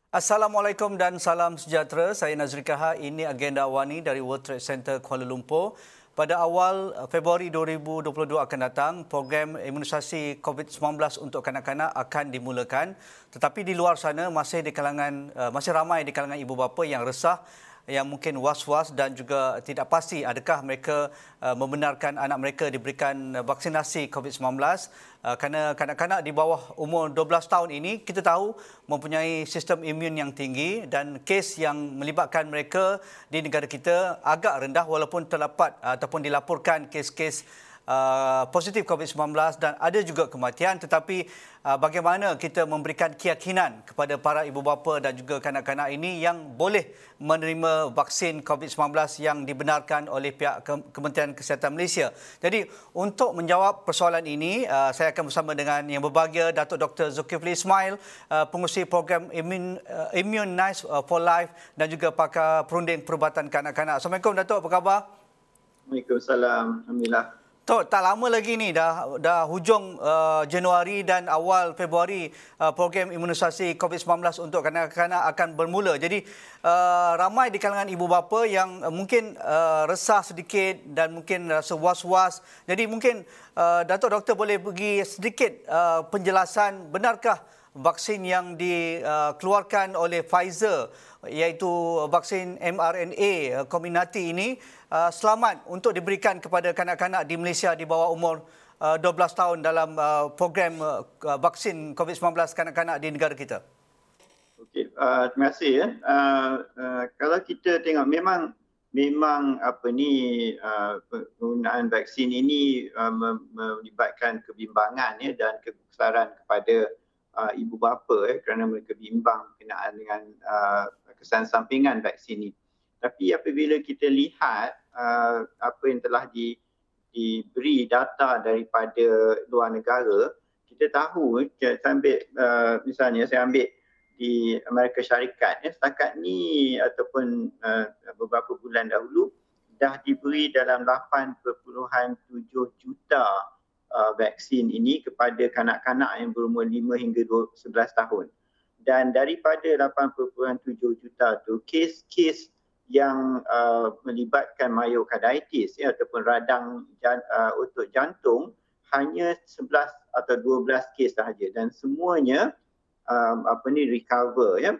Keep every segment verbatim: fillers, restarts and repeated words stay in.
Assalamualaikum dan salam sejahtera. Saya Nazri Kaha. Ini agenda awani dari World Trade Center Kuala Lumpur. Pada awal Februari dua ribu dua puluh dua akan datang, program imunisasi COVID sembilan belas untuk kanak-kanak akan dimulakan. Tetapi di luar sana masih di kalangan masih ramai di kalangan ibu bapa yang resah, yang mungkin was-was dan juga tidak pasti adakah mereka uh, membenarkan anak mereka diberikan uh, vaksinasi COVID sembilan belas uh, kerana kanak-kanak di bawah umur dua belas tahun ini kita tahu mempunyai sistem imun yang tinggi dan kes yang melibatkan mereka di negara kita agak rendah walaupun terdapat uh, ataupun dilaporkan kes-kes Uh, positif COVID sembilan belas dan ada juga kematian, tetapi uh, bagaimana kita memberikan keyakinan kepada para ibu bapa dan juga kanak-kanak ini yang boleh menerima vaksin COVID sembilan belas yang dibenarkan oleh pihak Kementerian Kesihatan Malaysia. Jadi untuk menjawab persoalan ini, uh, saya akan bersama dengan yang berbahagia Datuk Doktor Zulkifli Ismail, uh, pengurusi program Immune, uh, Immunize for Life dan juga pakar perunding perubatan kanak-kanak. Assalamualaikum Datuk, apa khabar? Waalaikumsalam. Alhamdulillah. Tok, tak lama lagi ni dah dah hujung uh, Januari dan awal Februari uh, program imunisasi COVID sembilan belas untuk kanak-kanak akan bermula. Jadi uh, ramai di kalangan ibu bapa yang uh, mungkin uh, resah sedikit dan mungkin rasa was-was. Jadi mungkin uh, Datuk Doktor boleh bagi sedikit uh, penjelasan, benarkah vaksin yang dikeluarkan oleh Pfizer iaitu vaksin M R N A Comirnaty ini uh, selamat untuk diberikan kepada kanak-kanak di Malaysia di bawah umur uh, dua belas tahun dalam uh, program uh, vaksin COVID sembilan belas kanak-kanak di negara kita? Okey, uh, terima kasih ya. Uh, uh, kalau kita tengok memang memang apa ni uh, penggunaan vaksin ini uh, melibatkan kebimbangan ya dan kekesaran kepada uh, ibu bapa ya, kerana mereka bimbang berkenaan dengan uh, kesan sampingan vaksin ini. Tapi apabila kita lihat uh, apa yang telah di, diberi data daripada luar negara, kita tahu, saya ambil, uh, misalnya saya ambil di Amerika Syarikat, ya, setakat ni ataupun uh, beberapa bulan dahulu dah diberi dalam lapan perpuluhan tujuh juta uh, vaksin ini kepada kanak-kanak yang berumur lima hingga sebelas tahun. Dan daripada lapan perpuluhan tujuh juta tu, kes-kes yang uh, melibatkan myokarditis ya, ataupun radang jan, uh, otot jantung hanya sebelas atau dua belas kes sahaja, dan semuanya um, apa ni recover ya.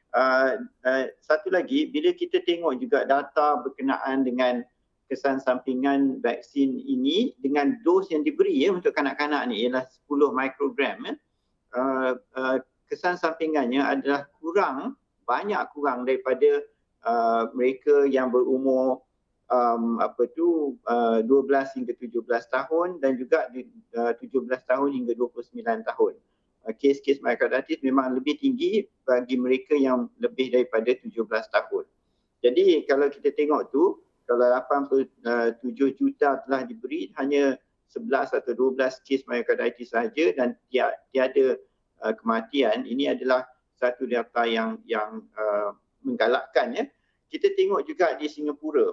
Uh, uh, satu lagi, bila kita tengok juga data berkenaan dengan kesan sampingan vaksin ini dengan dos yang diberi ya untuk kanak-kanak ni ialah sepuluh mikrogram ya. Uh, uh, kesan sampingannya adalah kurang, banyak kurang daripada uh, mereka yang berumur um, apa tu uh, dua belas hingga tujuh belas tahun dan juga uh, tujuh belas tahun hingga dua puluh sembilan tahun. Uh, kes-kes myokarditis memang lebih tinggi bagi mereka yang lebih daripada tujuh belas tahun. Jadi kalau kita tengok tu, kalau lapan puluh tujuh juta telah diberi, hanya sebelas atau dua belas kes myokarditis sahaja dan tiada Uh, kematian. Ini adalah satu data yang yang uh, menggalakkan ya. Kita tengok juga di Singapura.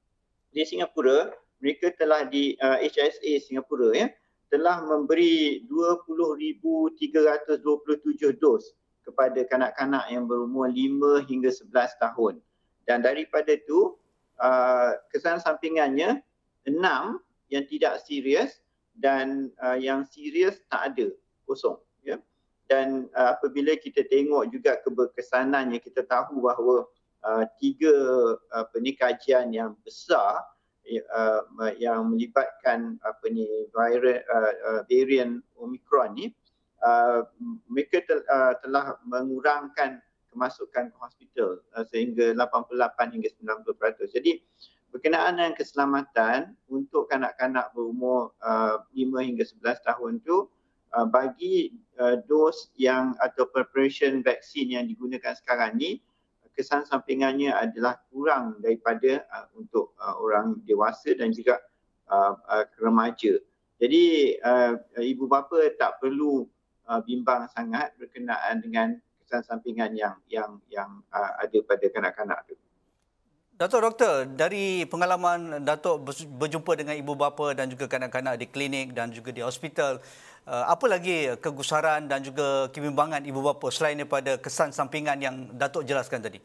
Di Singapura, mereka telah di uh, H S A Singapura ya, telah memberi dua puluh ribu tiga ratus dua puluh tujuh dos kepada kanak-kanak yang berumur lima hingga sebelas tahun. Dan daripada itu, uh, kesan sampingannya enam yang tidak serius dan uh, yang serius tak ada, kosong ya. Dan uh, apabila kita tengok juga keberkesanannya, kita tahu bahawa uh, tiga apa ni kajian yang besar uh, yang melibatkan apa ni virus uh, uh, varian Omicron ni, uh, mereka tel, uh, telah mengurangkan kemasukan ke hospital uh, sehingga lapan puluh lapan hingga sembilan puluh peratus. Jadi berkenaan dengan keselamatan untuk kanak-kanak berumur uh, lima hingga sebelas tahun tu, Uh, bagi uh, dos yang atau preparation vaksin yang digunakan sekarang ni, kesan sampingannya adalah kurang daripada uh, untuk uh, orang dewasa dan juga uh, uh, remaja. Jadi uh, ibu bapa tak perlu uh, bimbang sangat berkenaan dengan kesan sampingan yang yang yang uh, ada pada kanak-kanak tu. Datuk Doktor, dari pengalaman Datuk berjumpa dengan ibu bapa dan juga kanak-kanak di klinik dan juga di hospital, apa lagi kegusaran dan juga kebimbangan ibu bapa selain daripada kesan sampingan yang Datuk jelaskan tadi?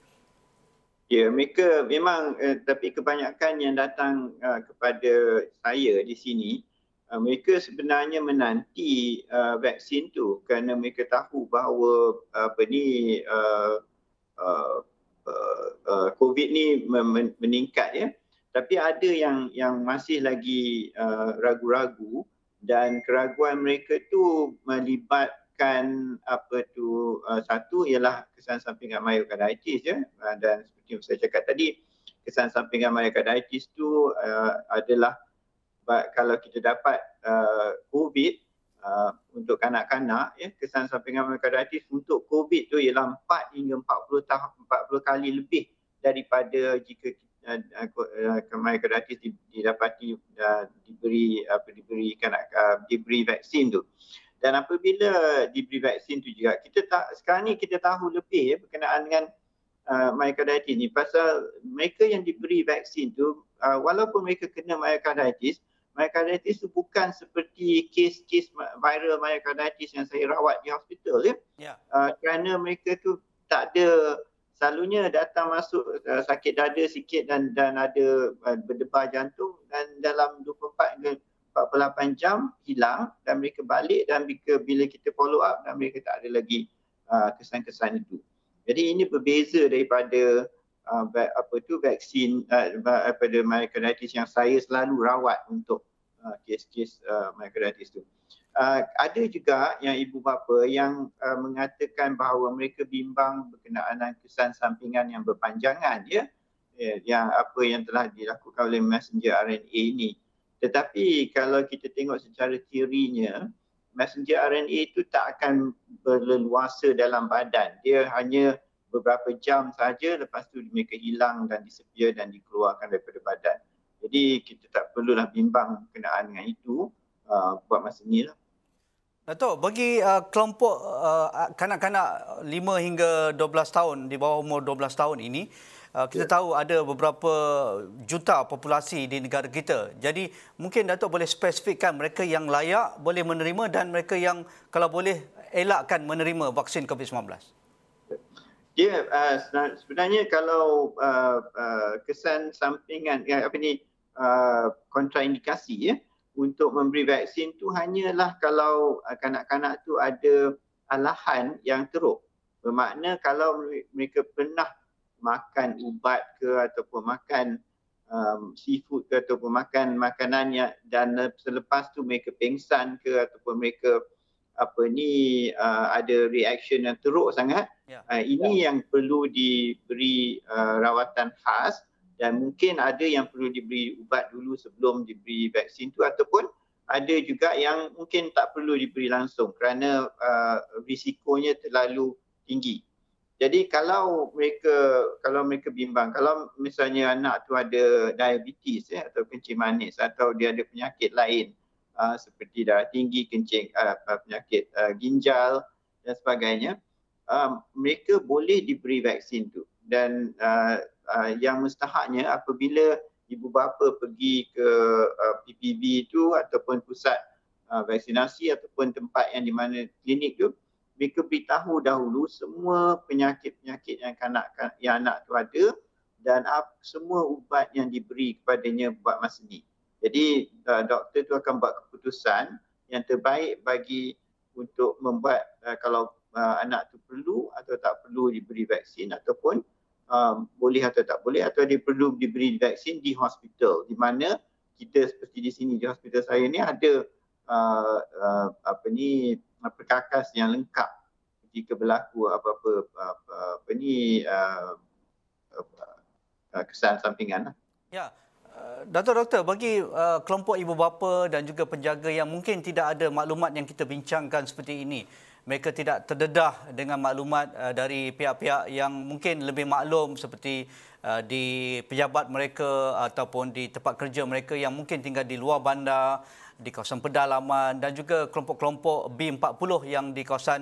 Ya, mereka memang, eh, tapi kebanyakan yang datang uh, kepada saya di sini, uh, mereka sebenarnya menanti uh, vaksin tu kerana mereka tahu bahawa uh, apa ni uh, uh, uh, uh, COVID ni meningkat ya. Tapi ada yang yang masih lagi uh, ragu-ragu dan keraguan mereka tu melibatkan apa tu uh, satu ialah kesan sampingan myocarditis ya, uh, dan seperti yang saya cakap tadi, kesan sampingan myocarditis tu uh, adalah kalau kita dapat uh, COVID uh, untuk kanak-kanak ya, kesan sampingan myocarditis untuk COVID tu ialah empat hingga empat puluh tahun empat puluh kali lebih daripada jika uh, uh, myocarditis didapati uh, diberi apa diberi kanak uh, diberi vaksin tu. Dan apabila diberi vaksin tu juga, kita tak sekarang ni kita tahu lebih ya berkenaan dengan uh, myocarditis ni, pasal mereka yang diberi vaksin tu uh, walaupun mereka kena myocarditis, myocarditis tu bukan seperti kes-kes viral myocarditis yang saya rawat di hospital ya. Yeah. Uh, kerana mereka tu tak ada, selalunya datang masuk uh, sakit dada sikit dan dan ada uh, berdebar jantung dan dalam dua puluh empat hingga empat puluh lapan jam hilang dan mereka balik dan bila, bila kita follow up dan mereka tak ada lagi uh, kesan-kesan itu. Jadi ini berbeza daripada uh, apa tu vaksin uh, daripada myocarditis yang saya selalu rawat untuk uh, kes-kes uh, myocarditis tu. Uh, ada juga yang ibu bapa yang uh, mengatakan bahawa mereka bimbang berkenaan dengan kesan sampingan yang berpanjangan ya, ya yang apa yang telah dilakukan oleh messenger R N A ini. Tetapi kalau kita tengok secara teorinya, messenger R N A itu tak akan berleluasa dalam badan. Dia hanya beberapa jam saja, lepas tu mereka hilang dan disappear dan dikeluarkan daripada badan. Jadi kita tak perlulah bimbang berkenaan dengan itu uh, buat masa ni lah. Datuk, bagi uh, kelompok uh, kanak-kanak lima hingga dua belas tahun, di bawah umur dua belas tahun ini, uh, kita yeah. tahu ada beberapa juta populasi di negara kita. Jadi mungkin Datuk boleh spesifikkan mereka yang layak boleh menerima dan mereka yang kalau boleh elakkan menerima vaksin COVID sembilan belas. Ya, yeah, uh, sebenarnya kalau uh, uh, kesan sampingan, ya, apa ni, uh, kontraindikasi ya, untuk memberi vaksin tu hanyalah kalau kanak-kanak tu ada alahan yang teruk. Bermakna kalau mereka pernah makan ubat ke ataupun makan um, seafood ke ataupun makan makanan yang dan selepas tu mereka pengsan ke ataupun mereka apa ni uh, ada reaction yang teruk sangat, ya. uh, ini ya. yang perlu diberi uh, rawatan khas. Dan mungkin ada yang perlu diberi ubat dulu sebelum diberi vaksin tu ataupun ada juga yang mungkin tak perlu diberi langsung kerana uh, risikonya terlalu tinggi. Jadi kalau mereka kalau mereka bimbang, kalau misalnya anak tu ada diabetes ya, atau kencing manis atau dia ada penyakit lain uh, seperti darah tinggi, kencing uh, penyakit uh, ginjal dan sebagainya, uh, mereka boleh diberi vaksin tu. Dan uh, uh, yang mustahaknya apabila ibu bapa pergi ke uh, P P B tu ataupun pusat uh, vaksinasi ataupun tempat yang di mana klinik tu, mereka beritahu dahulu semua penyakit-penyakit yang anak yang anak tu ada dan uh, semua ubat yang diberi kepadanya buat masa ni. Jadi uh, doktor tu akan buat keputusan yang terbaik bagi untuk membuat uh, kalau uh, anak tu perlu atau tak perlu diberi vaksin ataupun Um, boleh atau tak boleh atau dia perlu diberi vaksin di hospital, di mana kita seperti di sini di hospital saya ni ada uh, uh, apa ni perkakas yang lengkap jika berlaku apa-apa apa, apa ni uh, uh, kesan sampingan lah. Ya. Datuk Doktor, bagi uh, kelompok ibu bapa dan juga penjaga yang mungkin tidak ada maklumat yang kita bincangkan seperti ini, mereka tidak terdedah dengan maklumat uh, dari pihak-pihak yang mungkin lebih maklum seperti uh, di pejabat mereka ataupun di tempat kerja mereka yang mungkin tinggal di luar bandar, di kawasan pedalaman dan juga kelompok-kelompok B empat puluh yang di kawasan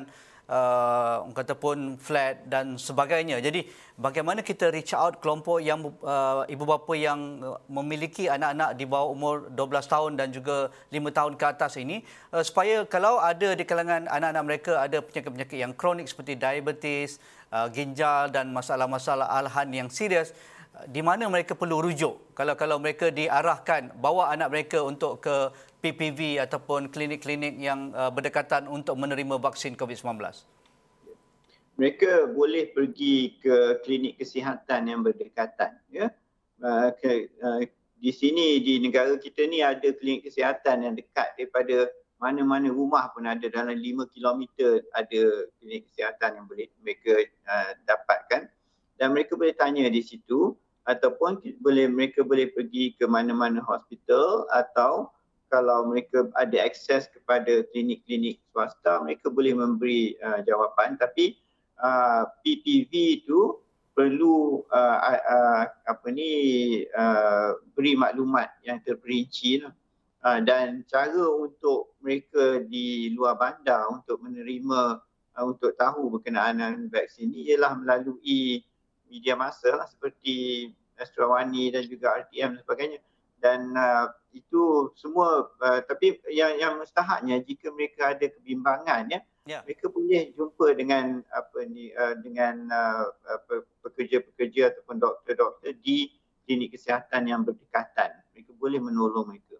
uh, orang kata pun flat dan sebagainya. Jadi bagaimana kita reach out kelompok yang uh, ibu bapa yang memiliki anak-anak di bawah umur dua belas tahun dan juga lima tahun ke atas ini uh, supaya kalau ada di kalangan anak-anak mereka ada penyakit-penyakit yang kronik seperti diabetes, uh, ginjal dan masalah-masalah alahan yang serius, di mana mereka perlu rujuk kalau kalau mereka diarahkan bawa anak mereka untuk ke P P V ataupun klinik-klinik yang uh, berdekatan untuk menerima vaksin COVID sembilan belas? Mereka boleh pergi ke klinik kesihatan yang berdekatan. Ya, uh, ke, uh, di sini di negara kita ni ada klinik kesihatan yang dekat daripada mana-mana rumah pun ada, dalam lima kilometer ada klinik kesihatan yang boleh mereka uh, dapatkan. Dan mereka boleh tanya di situ, ataupun boleh mereka boleh pergi ke mana-mana hospital, atau kalau mereka ada akses kepada klinik-klinik swasta, mereka boleh memberi uh, jawapan. Tapi uh, P P V itu perlu uh, uh, apa ni uh, beri maklumat yang terperinci lah. Uh, dan cara untuk mereka di luar bandar untuk menerima uh, untuk tahu berkenaan dengan vaksin ini ialah melalui media masa lah, seperti Astrawani dan juga R T M dan sebagainya. Dan uh, itu semua, uh, tapi yang yang mustahaknya jika mereka ada kebimbangan, ya, yeah. mereka boleh jumpa dengan apa ni uh, dengan uh, pekerja-pekerja ataupun doktor-doktor di klinik kesihatan yang berdekatan. Mereka boleh menolong mereka.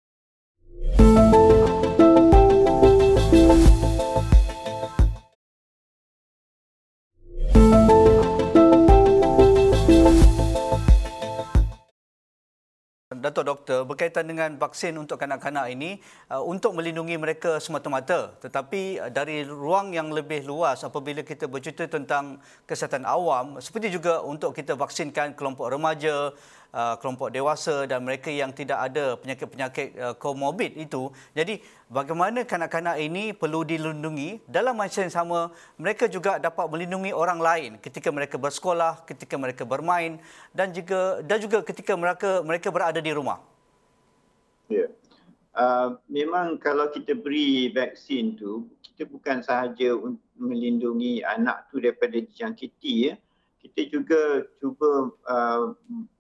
Datuk Doktor, berkaitan dengan vaksin untuk kanak-kanak ini uh, untuk melindungi mereka semata-mata, tetapi uh, dari ruang yang lebih luas apabila kita bercerita tentang kesihatan awam, seperti juga untuk kita vaksinkan kelompok remaja, uh, kelompok dewasa dan mereka yang tidak ada penyakit-penyakit uh, komorbid itu. Jadi bagaimana kanak-kanak ini perlu dilindungi, dalam masa yang sama mereka juga dapat melindungi orang lain ketika mereka bersekolah, ketika mereka bermain dan juga dan juga ketika mereka mereka berada di rumah. Ya. Yeah. Uh, memang kalau kita beri vaksin tu, kita bukan sahaja untuk melindungi anak tu daripada dijangkiti, ya. Kita juga cuba uh,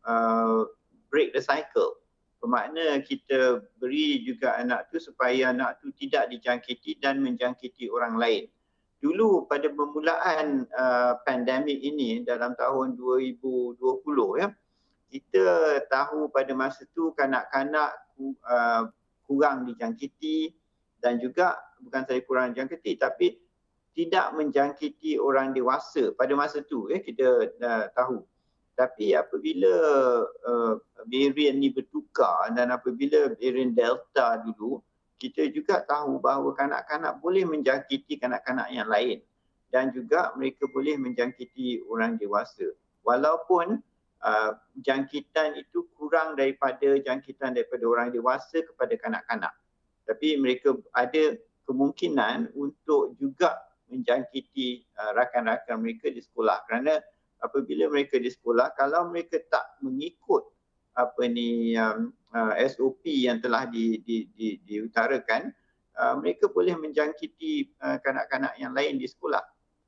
uh, break the cycle. Bermakna kita beri juga anak tu supaya anak tu tidak dijangkiti dan menjangkiti orang lain. Dulu pada permulaan uh, pandemik ini dalam tahun dua ribu dua puluh, ya, kita tahu pada masa tu kanak-kanak uh, kurang dijangkiti dan juga bukan sahaja kurang dijangkiti tapi tidak menjangkiti orang dewasa pada masa tu, ya, kita uh, tahu. Tapi apabila uh, varian ni bertukar dan apabila varian Delta dulu, kita juga tahu bahawa kanak-kanak boleh menjangkiti kanak-kanak yang lain dan juga mereka boleh menjangkiti orang dewasa. Walaupun uh, jangkitan itu kurang daripada jangkitan daripada orang dewasa kepada kanak-kanak. Tapi mereka ada kemungkinan untuk juga menjangkiti uh, rakan-rakan mereka di sekolah, kerana apabila mereka di sekolah, kalau mereka tak mengikut apa ni um, uh, S O P yang telah di, di, di, diutarakan, uh, mereka boleh menjangkiti uh, kanak-kanak yang lain di sekolah.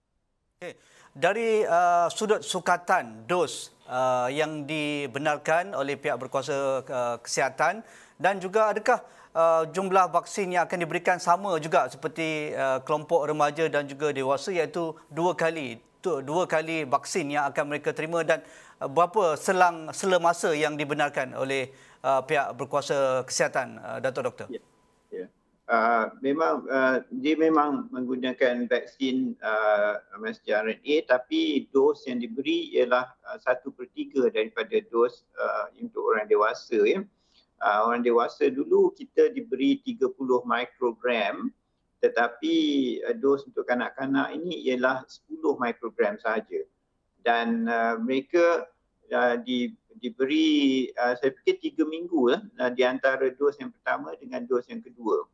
Okay. Dari uh, sudut sukatan dos uh, yang dibenarkan oleh pihak berkuasa uh, kesihatan, dan juga adakah Uh, jumlah vaksin yang akan diberikan sama juga seperti uh, kelompok remaja dan juga dewasa, iaitu dua kali tu, dua kali vaksin yang akan mereka terima, dan uh, berapa selang sela masa yang dibenarkan oleh uh, pihak berkuasa kesihatan, uh, Datuk Doktor? Ya. Ya. Uh, memang uh, dia memang menggunakan vaksin uh, messenger R N A, tapi dos yang diberi ialah uh, satu per tiga daripada dos uh, untuk orang dewasa, ya. Uh, orang dewasa dulu kita diberi tiga puluh mikrogram, tetapi uh, dos untuk kanak-kanak ini ialah sepuluh mikrogram sahaja. Dan uh, mereka uh, di, diberi, uh, saya fikir tiga minggu lah, uh, di antara dos yang pertama dengan dos yang kedua.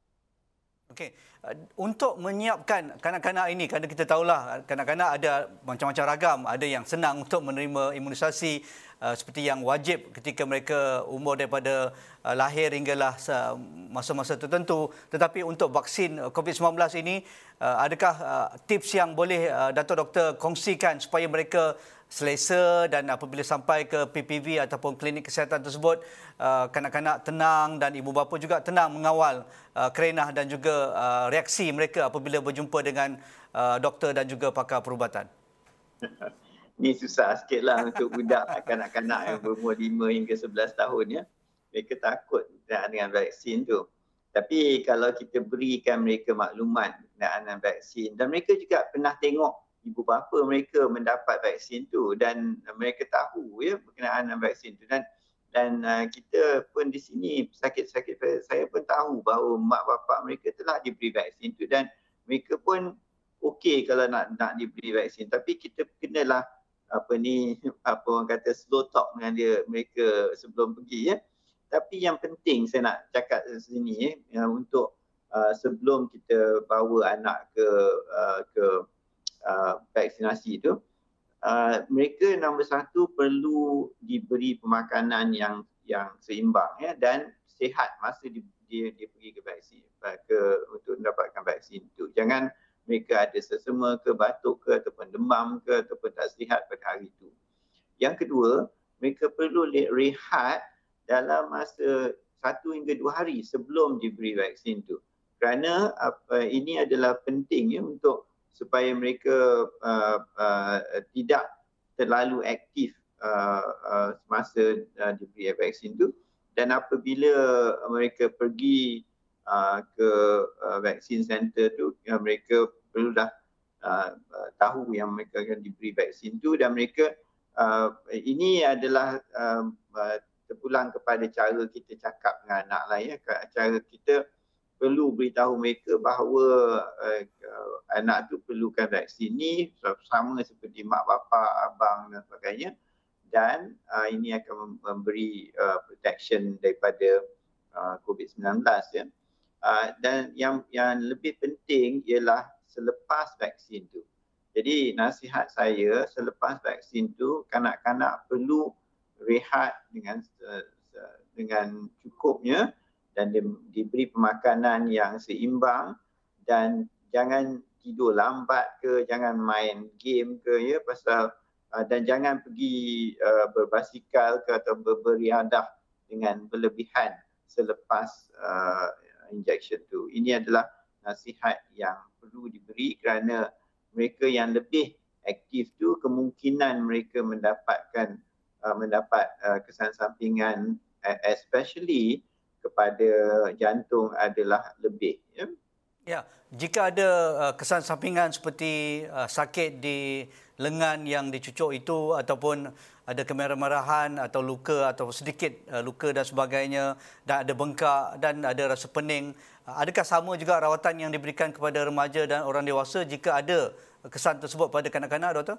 Okey, untuk menyiapkan kanak-kanak ini, kerana kita tahulah kanak-kanak ada macam-macam ragam, ada yang senang untuk menerima imunisasi, uh, seperti yang wajib ketika mereka umur daripada uh, lahir hinggalah masa-masa tertentu. Tetapi untuk vaksin COVID sembilan belas ini, uh, adakah uh, tips yang boleh uh, Dato' Doktor kongsikan supaya mereka selesa dan apabila sampai ke P P V ataupun klinik kesihatan tersebut, uh, kanak-kanak tenang dan ibu bapa juga tenang mengawal uh, kerenah dan juga uh, reaksi mereka apabila berjumpa dengan uh, doktor dan juga pakar perubatan? Ini susah sikitlah untuk budak kanak-kanak yang berumur lima hingga sebelas tahun ya. Mereka takut dengan vaksin tu. Tapi kalau kita berikan mereka maklumat berkenaan dengan vaksin, dan mereka juga pernah tengok ibu bapa mereka mendapat vaksin tu dan mereka tahu ya berkenaan dengan vaksin tu, dan dan uh, kita pun di sini sakit-sakit saya pun tahu bahawa mak bapak mereka telah diberi vaksin tu dan mereka pun okey kalau nak nak diberi vaksin, tapi kita kenalah apa ni apa orang kata slow talk dengan dia mereka sebelum pergi ya. Tapi yang penting saya nak cakap di sini ya, untuk uh, sebelum kita bawa anak ke uh, ke Uh, vaksinasi itu, uh, mereka nombor satu perlu diberi pemakanan yang yang seimbang ya, dan sihat masa dia, dia, dia pergi ke vaksin ke untuk mendapatkan vaksin itu. Jangan mereka ada sesama ke, batuk ke, ataupun demam ke, ataupun tak sihat pada hari itu. Yang kedua, mereka perlu rehat dalam masa satu hingga dua hari sebelum diberi vaksin itu. Kerana apa, ini adalah penting ya untuk supaya mereka uh, uh, tidak terlalu aktif uh, uh, semasa uh, diberi vaksin itu, dan apabila mereka pergi uh, ke uh, vaksin center tu, uh, mereka perlu dah uh, uh, tahu yang mereka akan diberi vaksin itu, dan mereka uh, ini adalah uh, uh, terpulang kepada cara kita cakap dengan anak lah ya. Cara kita perlu beritahu mereka bahawa uh, uh, anak tu perlukan vaksin ni sama seperti mak bapa, abang dan sebagainya, dan uh, ini akan memberi uh, protection daripada uh, COVID sembilan belas ya. Uh, dan yang yang lebih penting ialah selepas vaksin tu. Jadi nasihat saya, selepas vaksin tu kanak-kanak perlu rehat dengan uh, dengan cukupnya dan di, diberi pemakanan yang seimbang, dan jangan tidur lambat ke, jangan main game ke ya, pasal uh, dan jangan pergi uh, berbasikal ke atau ber- beriadah dengan berlebihan selepas uh, injection tu. Ini adalah nasihat yang perlu diberi kerana mereka yang lebih aktif tu kemungkinan mereka mendapatkan uh, mendapat uh, kesan sampingan uh, especially kepada jantung adalah lebih ya. Ya, jika ada uh, kesan sampingan seperti uh, sakit di lengan yang dicucuk itu, ataupun ada kemerah-merahan atau luka atau sedikit uh, luka dan sebagainya, dan ada bengkak dan ada rasa pening, uh, adakah sama juga rawatan yang diberikan kepada remaja dan orang dewasa jika ada kesan tersebut pada kanak-kanak, doktor?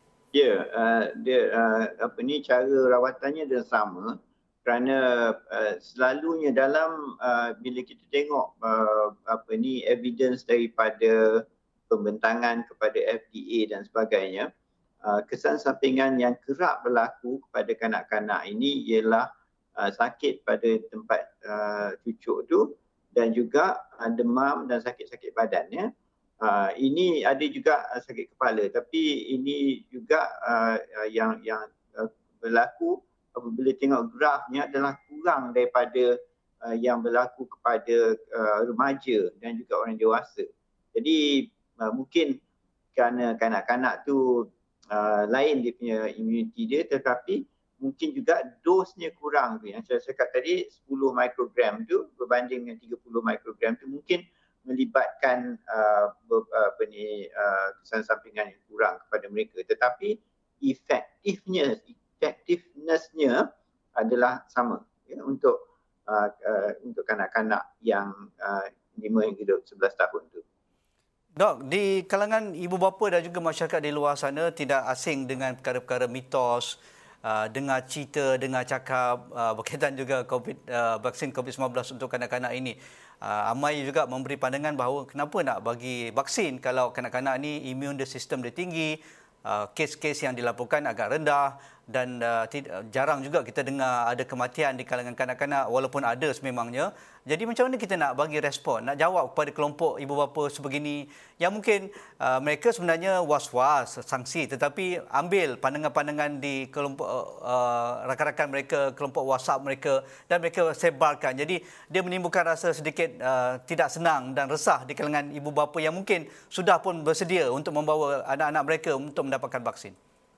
Ya, uh, dia uh, apa ni cara rawatannya dia sama. Kerana uh, selalunya dalam uh, bila kita tengok uh, apa ni evidence daripada pembentangan kepada F D A dan sebagainya, uh, kesan sampingan yang kerap berlaku kepada kanak-kanak ini ialah uh, sakit pada tempat uh, cucuk tu, dan juga uh, demam dan sakit-sakit badan ya. Uh, ini ada juga uh, sakit kepala, tapi ini juga uh, uh, yang yang uh, berlaku apabila tengok grafnya adalah kurang daripada uh, yang berlaku kepada uh, remaja dan juga orang dewasa. Jadi uh, mungkin kerana kanak-kanak tu uh, lain dia punya immunity dia, tetapi mungkin juga dosnya kurang tu. Yang saya cakap tadi sepuluh mikrogram tu berbanding dengan tiga puluh mikrogram tu mungkin melibatkan uh, apa ni uh, kesan sampingan yang kurang kepada mereka, tetapi efektifnya effectiveness-nya adalah sama ya, untuk uh, uh, untuk kanak-kanak yang uh, lima hingga sebelas tahun tu. Dok, di kalangan ibu bapa dan juga masyarakat di luar sana tidak asing dengan perkara-perkara mitos, uh, dengar cerita, dengar cakap uh, berkaitan juga COVID, uh, vaksin COVID sembilan belas untuk kanak-kanak ini. Uh, Amai juga memberi pandangan bahawa kenapa nak bagi vaksin kalau kanak-kanak ni immune sistem dia tinggi, uh, kes-kes yang dilaporkan agak rendah, dan uh, tidak, jarang juga kita dengar ada kematian di kalangan kanak-kanak walaupun ada sememangnya. Jadi macam mana kita nak bagi respon, nak jawab kepada kelompok ibu bapa sebegini yang mungkin uh, mereka sebenarnya was-was, sangsi, tetapi ambil pandangan-pandangan di kelompok uh, rakan-rakan mereka, kelompok WhatsApp mereka dan mereka sebarkan. Jadi dia menimbulkan rasa sedikit uh, tidak senang dan resah di kalangan ibu bapa yang mungkin sudah pun bersedia untuk membawa anak-anak mereka untuk mendapatkan vaksin.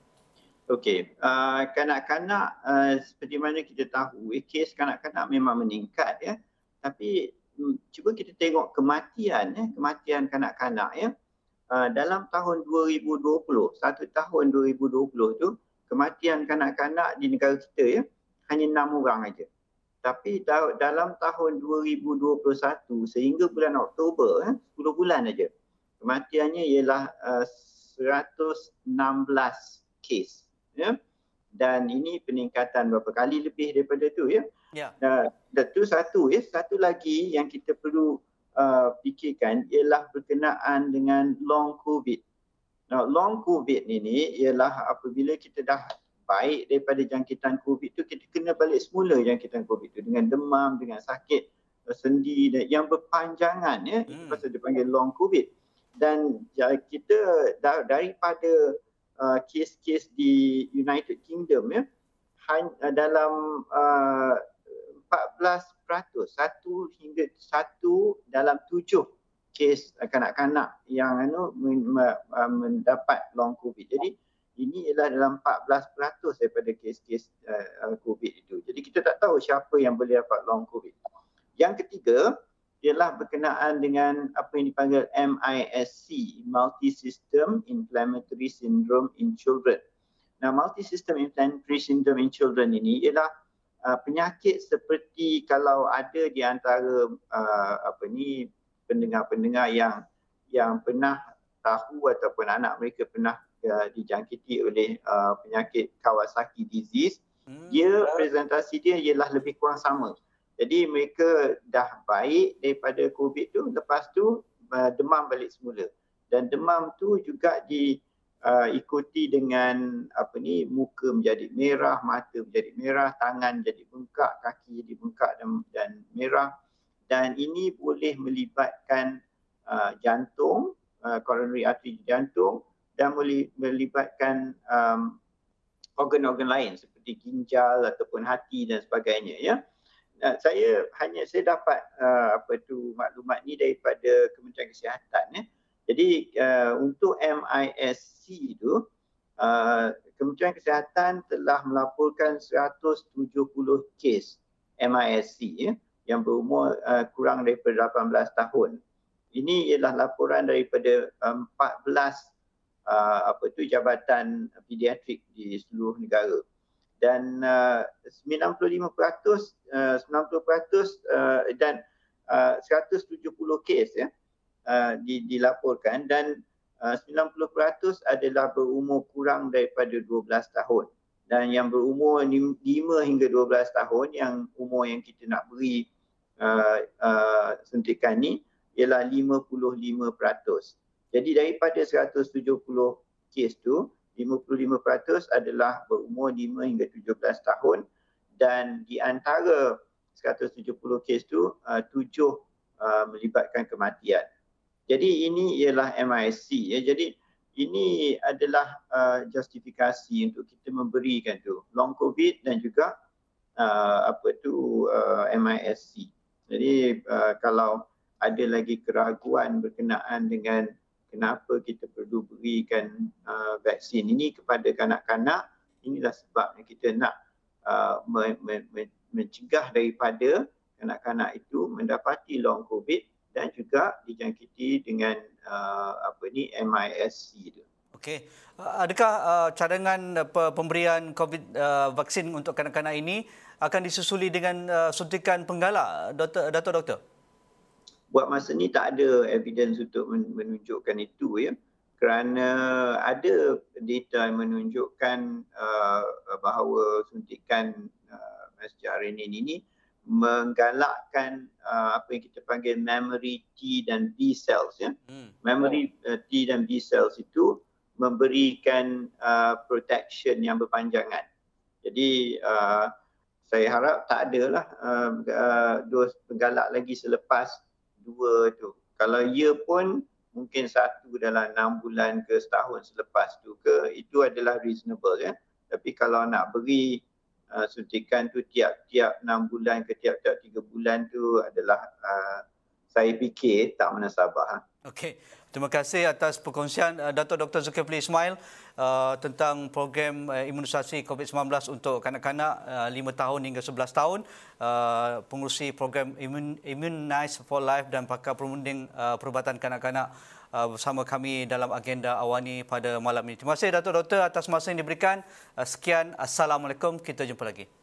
Okey, uh, kanak-kanak uh, seperti mana kita tahu, eh, kes kanak-kanak memang meningkat ya. Tapi um, cuba kita tengok kematian ya, kematian kanak-kanak ya. Uh, dalam tahun dua ribu dua puluh, satu tahun dua ribu dua puluh tu kematian kanak-kanak di negara kita ya hanya enam orang aja. Tapi ta- dalam tahun dua ribu dua puluh satu sehingga bulan Oktober ya, sepuluh bulan aja. Kematiannya ialah uh, seratus enam belas kes. Ya, dan ini peningkatan berapa kali lebih daripada tu ya. Ya. Dan itu satu ya, satu lagi yang kita perlu uh, fikirkan ialah berkenaan dengan long COVID. Now, long COVID ini ialah apabila kita dah baik daripada jangkitan COVID tu, kita kena balik semula jangkitan COVID tu dengan demam, dengan sakit sendi dan yang berpanjangan ya. Itu pasal dipanggil long COVID. Dan ya, kita dah, daripada Uh, kes-kes di United Kingdom ya, hanya dalam uh, empat belas peratus, satu hingga satu dalam tujuh kes kanak-kanak yang anu mendapat long COVID. Jadi ini ialah dalam empat belas peratus daripada kes-kes uh, COVID itu. Jadi kita tak tahu siapa yang boleh dapat long COVID. Yang ketiga ialah berkenaan dengan apa yang dipanggil M I S C, Multi-System Inflammatory Syndrome in Children. Nah, Multi-System Inflammatory Syndrome in Children ini ialah uh, penyakit seperti kalau ada di antara uh, apa ni pendengar-pendengar yang yang pernah tahu ataupun anak mereka pernah uh, dijangkiti oleh uh, penyakit Kawasaki disease, hmm. dia presentasi dia ialah lebih kurang sama. Jadi mereka dah baik daripada COVID tu, lepas tu uh, demam balik semula. Dan demam tu juga diikuti uh, dengan apa ni, muka menjadi merah, mata menjadi merah, tangan jadi bengkak, kaki jadi bengkak dan, dan merah. Dan ini boleh melibatkan uh, jantung, uh, coronary artery jantung, dan boleh melibatkan um, organ-organ lain seperti ginjal ataupun hati dan sebagainya ya. Uh, saya hanya saya dapat uh, apa tu maklumat ni daripada Kementerian Kesihatan ya. Jadi uh, untuk M I S C itu uh, Kementerian Kesihatan telah melaporkan seratus tujuh puluh kes M I S C ya, yang berumur uh, kurang daripada lapan belas tahun. Ini ialah laporan daripada uh, empat belas uh, apa tu jabatan pediatrik di seluruh negara. Dan uh, sembilan puluh lima peratus uh, sembilan puluh peratus uh, dan uh, seratus tujuh puluh kes ya uh, dilaporkan, dan uh, sembilan puluh peratus adalah berumur kurang daripada dua belas tahun, dan yang berumur lima hingga dua belas tahun yang umur yang kita nak beri uh, uh, suntikan ni ialah lima puluh lima peratus. Jadi daripada seratus tujuh puluh kes tu, lima puluh lima peratus adalah berumur lima hingga tujuh belas tahun, dan di antara seratus tujuh puluh kes tu uh, tujuh uh, melibatkan kematian. Jadi ini ialah M I S C ya. Jadi ini adalah uh, justifikasi untuk kita memberikan tu long COVID dan juga uh, apa tu uh, M I S C. Jadi uh, kalau ada lagi keraguan berkenaan dengan kenapa kita perlu berikan uh, vaksin ini kepada kanak-kanak, inilah sebabnya kita nak uh, me- me- mencegah daripada kanak-kanak itu mendapati long COVID dan juga dijangkiti dengan uh, apa ni M I S C itu. Okey, adakah uh, cadangan uh, pemberian COVID uh, vaksin untuk kanak-kanak ini akan disusuli dengan uh, suntikan penggalak, doktor, Dato' Doktor? Buat masa ni tak ada evidence untuk menunjukkan itu ya, kerana ada data yang menunjukkan uh, bahawa suntikan uh, messenger R N A ini menggalakkan uh, apa yang kita panggil memory T dan B cells ya. Hmm. Memory uh, T dan B cells itu memberikan uh, protection yang berpanjangan. Jadi uh, saya harap tak adalah uh, uh, dos bergalak lagi selepas dua tu. Kalau ya pun mungkin satu dalam enam bulan ke setahun selepas tu ke, itu adalah reasonable ya. Tapi kalau nak beri uh, suntikan tu tiap-tiap enam bulan ke tiap-tiap tiga bulan tu adalah uh, saya fikir tak menasabah. Okey, terima kasih atas perkongsian uh, Dato' Doktor Zulkifli Ismail uh, tentang program uh, imunisasi COVID sembilan belas untuk kanak-kanak uh, lima tahun hingga sebelas tahun, uh, pengurusi program Immun, Immunize for Life dan pakar perunding uh, perubatan kanak-kanak uh, bersama kami dalam agenda Awani pada malam ini. Terima kasih Dato' Doktor atas masa yang diberikan. Uh, sekian, Assalamualaikum, kita jumpa lagi.